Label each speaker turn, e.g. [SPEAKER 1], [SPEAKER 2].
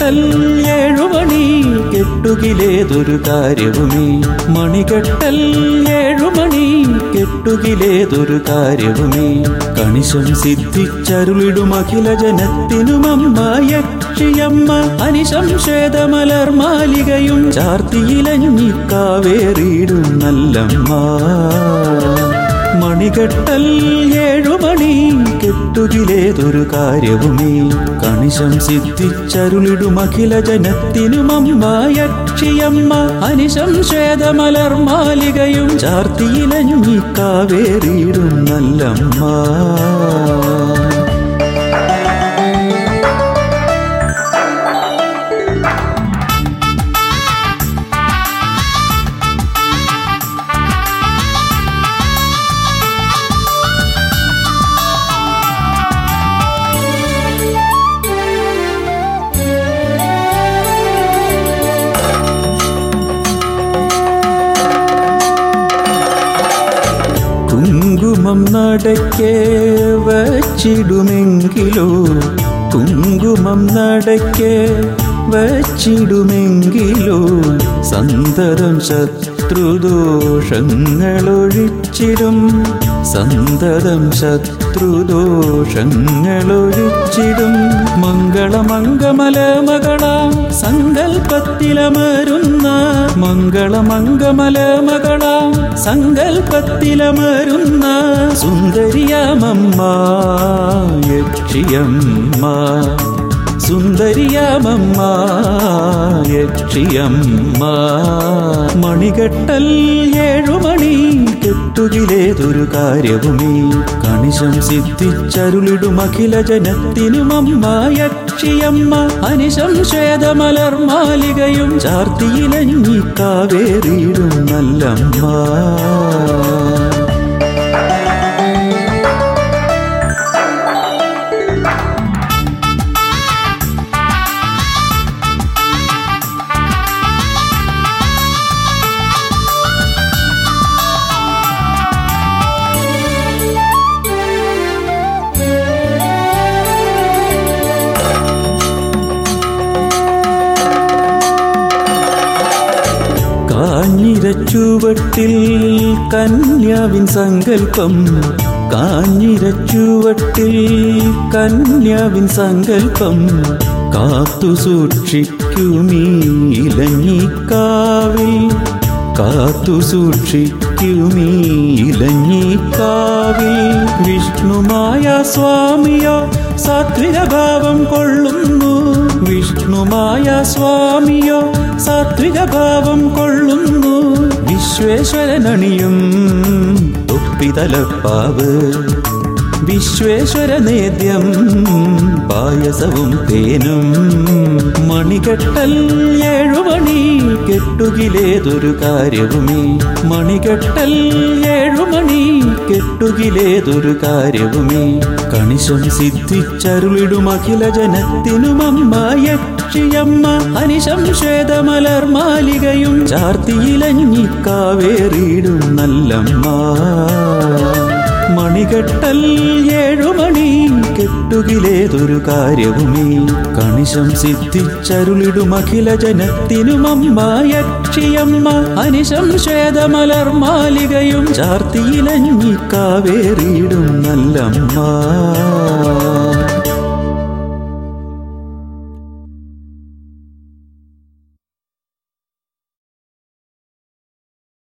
[SPEAKER 1] മണികെട്ടൽ 7 മണി കെട്ടുകിലേതൊരു കാര്യവുമേ മണികെട്ടൽ 7 മണി കെട്ടുകിലേതൊരു കാര്യവുമേ കണിശം സിദ്ധിച്ചരുളിടും അഖില ജനത്തിനുമമ്മ യക്ഷിയമ്മ അനിശംശേദമലർ മാലികയും ചാർത്തിയിലഞ്ഞിക്കാവേറിയിടും നല്ലമ്മ മണികെട്ടൽ 7 മണി കെട്ടുകിലേതൊരു കാര്യവുമേ കണിശം സിദ്ധിച്ചരുളിടും അഖില ജനത്തിനുമമ്മ യക്ഷിയമ്മ അനിശംശേദമലർ മാലികയും ചാർത്തിയിലഞ്ഞിക്കാവേറിയിടും നല്ലമ്മ കുങ്കുമം നടക്കെ വച്ചിടുമെങ്കിലോ കുങ്കുമം നടക്കെ വച്ചിടുമെങ്കിലോ സന്തതം ശത്രുദോഷങ്ങളൊഴിച്ചിടും സന്തതം ശത്രുദോഷങ്ങളൊഴിച്ചിടും മംഗളമംഗമലമകളാം സങ്കൽപ്പത്തിലമരുന്ന മംഗളമംഗമലമകളാം സങ്കൽപ്പത്തിലമരുന്ന സുന്ദരിയാമമ്മ യക്ഷിയമ്മ സുന്ദരിയാമമ്മ യക്ഷിയമ്മ മണികെട്ടൽ 7 മണി കെട്ടുകിലേതൊരു കാര്യവുമേ കണിശം സിദ്ധിച്ചരുളിടും അഖില ജനത്തിനുമമ്മ യക്ഷിയമ്മ അനിശംശേദമലർ മാലികയും ചാർത്തിയിലഞ്ഞിക്കാവേറിയിടും നല്ലമ്മ കാഞ്ഞിരച്ചുവട്ടിൽ കന്യാവിൻ സങ്കൽപ്പം കാഞ്ഞിരച്ചുവട്ടിൽ കന്യാവിൻ സങ്കൽപ്പം കാത്തു സൂക്ഷിക്കുമീ ഇലഞ്ഞിക്കാവിൽ കാത്തു സൂക്ഷിക്കുമീ ഇലഞ്ഞിക്കാവിൽ വിഷ്ണുമായ സ്വാമിയോ സാത്വിക ഭാവം കൊള്ളുന്നു വിഷ്ണുമായ സ്വാമിയോ സാത്വിക ഭാവം കൊള്ളുന്നു വിശ്വേശ്വരനണിയും തൊപ്പിതലപ്പാവ് വിശ്വേശ്വരനേദ്യം പായസവും തേനും മണികെട്ടൽ 7 മണി കെട്ടുകിലേതൊരു കാര്യവുമേ മണികെട്ടൽ 7 മണി കെട്ടുകിലേതൊരു കാര്യവുമേ കണിശം സിദ്ധിച്ചരുളിടും അഖില ജനത്തിനുമമ്മ യക്ഷിയമ്മ അനിശംശേദമലർ മാലികയും ചാർത്തിയിലഞ്ഞിക്കാവേറിയിടും നല്ലമ്മ മണികെട്ടൽ 7 മണി കെട്ടുകിലേതൊരു കാര്യവുമേ കണിശം സിദ്ധിച്ചരുളിടും അഖില ജനത്തിനുമമ്മ യക്ഷിയമ്മ അനിശംശേദമലർ മാലികയും ചാർത്തിയിലഞ്ഞിക്കാവേറിയിടും നല്ലമ്മ